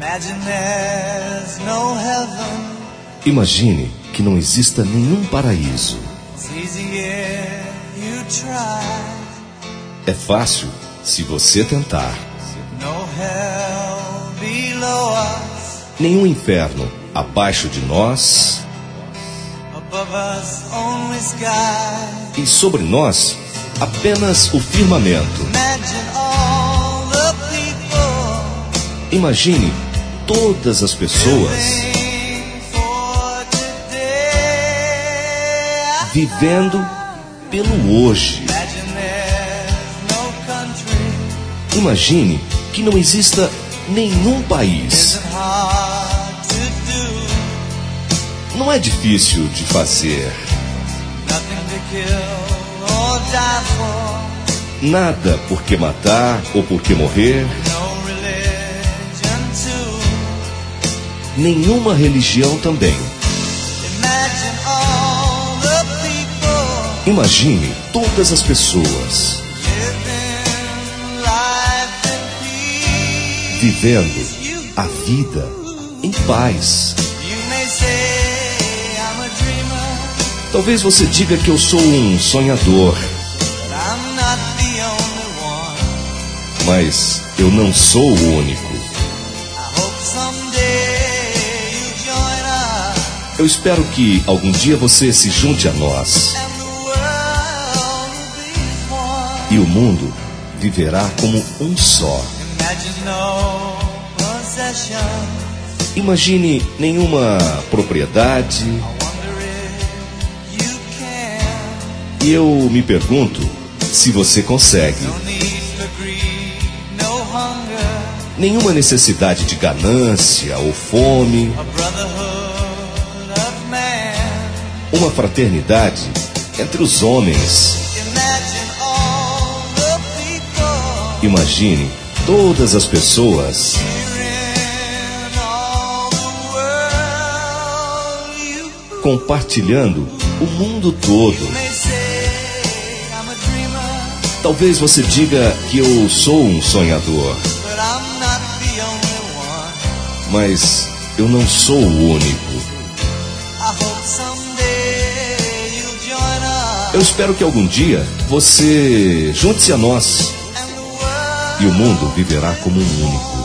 Imagine que não exista nenhum paraíso. É fácil se você tentar. Nenhum inferno abaixo de nós. E sobre nós, apenas o firmamento. Imagine todas as pessoas vivendo pelo hoje. Imagine que não exista nenhum país. Não é difícil de fazer. Nada por que matar ou por que morrer. Nenhuma religião também. Imagine todas as pessoas vivendo a vida em paz. Talvez você diga que eu sou um sonhador, mas eu não sou o único. Eu espero que algum dia você se junte a nós e o mundo viverá como um só. Imagine nenhuma propriedade. E eu me pergunto se você consegue. Nenhuma necessidade de ganância ou fome. Uma fraternidade entre os homens. Imagine todas as pessoas compartilhando o mundo todo. Talvez você diga que eu sou um sonhador, mas eu não sou o único. Eu espero que algum dia você junte-se a nós e o mundo viverá como um único.